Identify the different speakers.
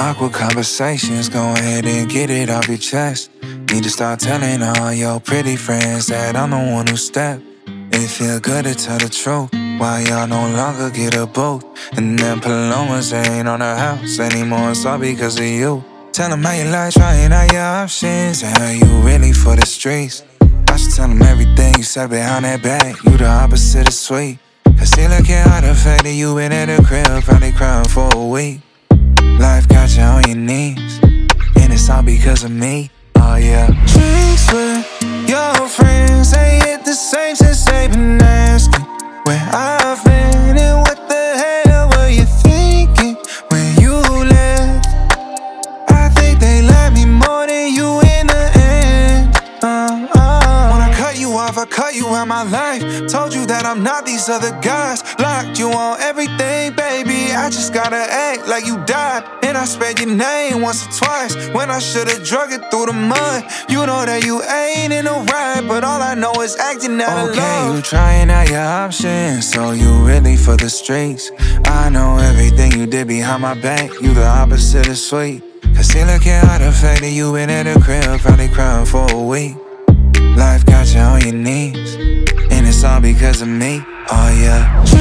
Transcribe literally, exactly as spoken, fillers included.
Speaker 1: Awkward conversations, go ahead and get it off your chest. Need to start telling all your pretty friends that I'm the one who stepped. It feel good to tell the truth, why y'all no longer get a boot. And them Palomas ain't on the house anymore, it's all because of you. Tell them how you like trying out your options and how you really for the streets. I should tell them everything you said behind that back, you the opposite of sweet. Cause they looking at the fact that you been at the crib, probably crying for a week. Life got you on your knees, and it's all because of me, oh yeah. Drinks with your friends ain't hit the same since they been asking where I've been and what the hell were you thinking when you left. I think they like me more than you in the end, uh, uh. When I cut you off, I cut you out my life. Told you that I'm not these other guys. Locked you on everything, baby, I just gotta act like you died. And I spelled your name once or twice when I should've drug it through the mud. You know that you ain't in the right, but all I know is acting out of love. Okay, you trying out your options, so you really for the streets. I know everything you did behind my back, you the opposite of sweet. Cause they looking at the fact that you been at the crib, probably crying for a week. Life got you on your knees, and it's all because of me, oh yeah.